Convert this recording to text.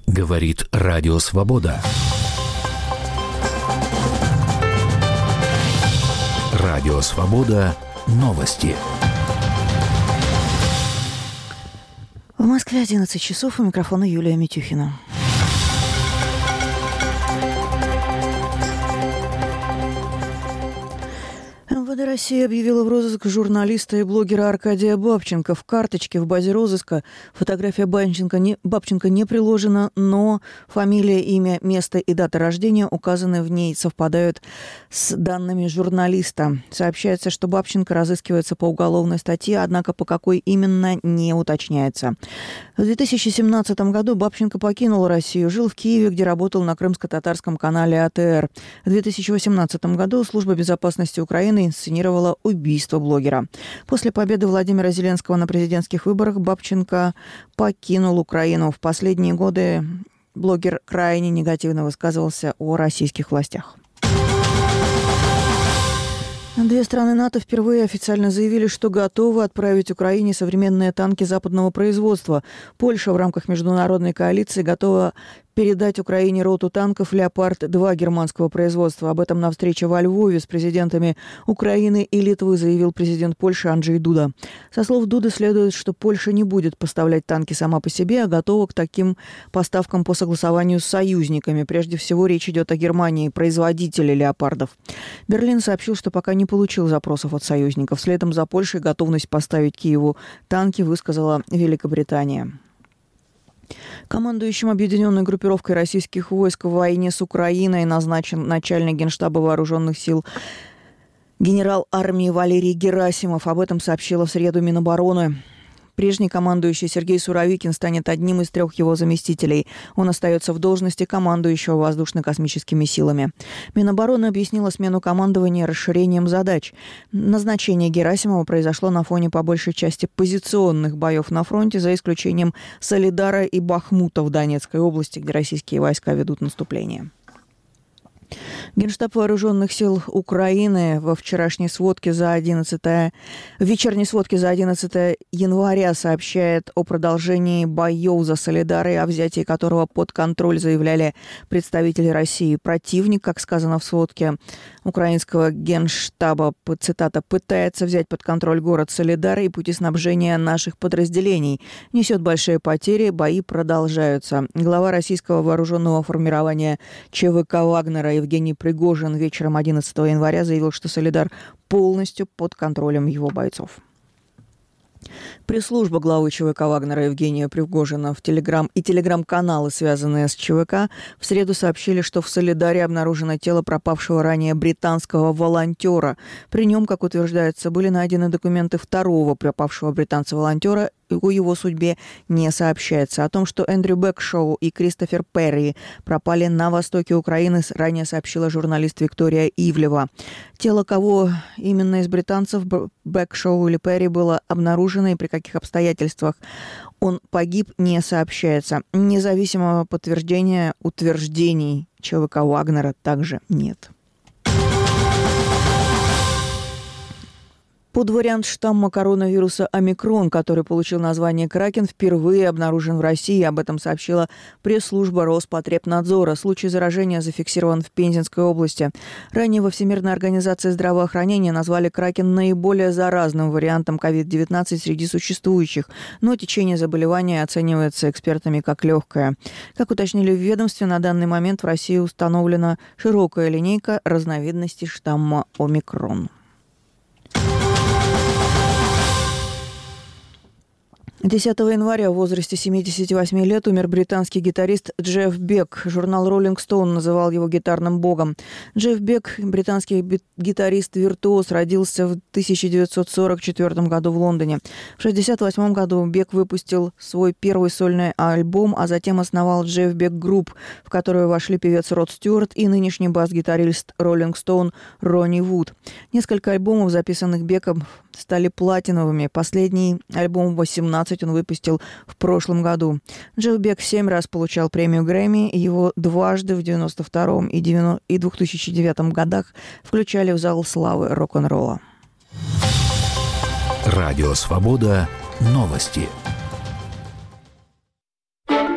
Говорит Радио Свобода. Радио Свобода. Новости. В Москве 11 часов. У микрофона Юлия Митюхина. МВД России объявила в розыск журналиста и блогера Аркадия Бабченко. В карточке в базе розыска фотография Бабченко не приложена, но фамилия, имя, место и дата рождения, указанные в ней, совпадают с данными журналиста. Сообщается, что Бабченко разыскивается по уголовной статье, однако по какой именно не уточняется. В 2017 году Бабченко покинул Россию, жил в Киеве, где работал на крымско-татарском канале АТР. В 2018 году Служба безопасности Украины инсценировала убийство блогера. После победы Владимира Зеленского на президентских выборах Бабченко покинул Украину. В последние годы блогер крайне негативно высказывался о российских властях. Две страны НАТО впервые официально заявили, что готовы отправить Украине современные танки западного производства. Польша в рамках международной коалиции готова передать Украине роту танков «Леопард-2» германского производства. Об этом на встрече во Львове с президентами Украины и Литвы заявил президент Польши Анджей Дуда. Со слов Дуды следует, что Польша не будет поставлять танки сама по себе, а готова к таким поставкам по согласованию с союзниками. Прежде всего, речь идет о Германии, производителе «Леопардов». Берлин сообщил, что пока не получил запросов от союзников. Следом за Польшей готовность поставить Киеву танки высказала Великобритания. Командующим объединенной группировкой российских войск в войне с Украиной назначен начальник Генштаба вооруженных сил генерал армии Валерий Герасимов. Об этом сообщила в среду Минобороны. Прежний командующий Сергей Суровикин станет одним из 3 его заместителей. Он остается в должности командующего воздушно-космическими силами. Минобороны объяснила смену командования расширением задач. Назначение Герасимова произошло на фоне по большей части позиционных боев на фронте, за исключением Солидара и Бахмута в Донецкой области, где российские войска ведут наступление. Генштаб вооруженных сил Украины во вечерней сводке за 11 января сообщает о продолжении боев за Солидар, о взятии которого под контроль заявляли представители России. Противник, как сказано в сводке украинского Генштаба, цитата, «пытается взять под контроль город Солидар и пути снабжения наших подразделений. Несет большие потери, бои продолжаются». Глава российского вооруженного формирования ЧВК «Вагнера» Евгений Пригожин вечером 11 января заявил, что Солидар полностью под контролем его бойцов. Пресс-служба главы ЧВК «Вагнера» Евгения Пригожина в телеграм-каналы, связанные с ЧВК, в среду сообщили, что в Солидаре обнаружено тело пропавшего ранее британского волонтера. При нем, как утверждается, были найдены документы второго пропавшего британца-волонтера. О его судьбе не сообщается. О том, что Эндрю Бэкшоу и Кристофер Перри пропали на востоке Украины, ранее сообщила журналист Виктория Ивлева. Тело кого именно из британцев, Бэкшоу или Перри, было обнаружено и при каких обстоятельствах он погиб, не сообщается. Независимого подтверждения утверждений ЧВК «Вагнера» также нет. Подвариант штамма коронавируса омикрон, который получил название «Кракен», впервые обнаружен в России. Об этом сообщила пресс-служба Роспотребнадзора. Случай заражения зафиксирован в Пензенской области. Ранее во Всемирной организации здравоохранения назвали «Кракен» наиболее заразным вариантом COVID-19 среди существующих, но течение заболевания оценивается экспертами как легкое. Как уточнили в ведомстве, на данный момент в России установлена широкая линейка разновидностей штамма омикрон. 10 января в возрасте 78 лет умер британский гитарист Джефф Бек. Журнал Rolling Stone называл его гитарным богом. Джефф Бек, британский гитарист-виртуоз, родился в 1944 году в Лондоне. В 1968 году Бек выпустил свой первый сольный альбом, а затем основал Джефф Бек Групп, в которую вошли певец Род Стюарт и нынешний бас-гитарист Rolling Stone Ронни Вуд. Несколько альбомов, записанных Беком, стали платиновыми. Последний альбом 18 он выпустил в прошлом году. Джефф Бек 7 раз получал премию Грэмми. Его дважды в 1992 и 2009 годах включали в зал славы рок-н-ролла. Радио Свобода. Новости.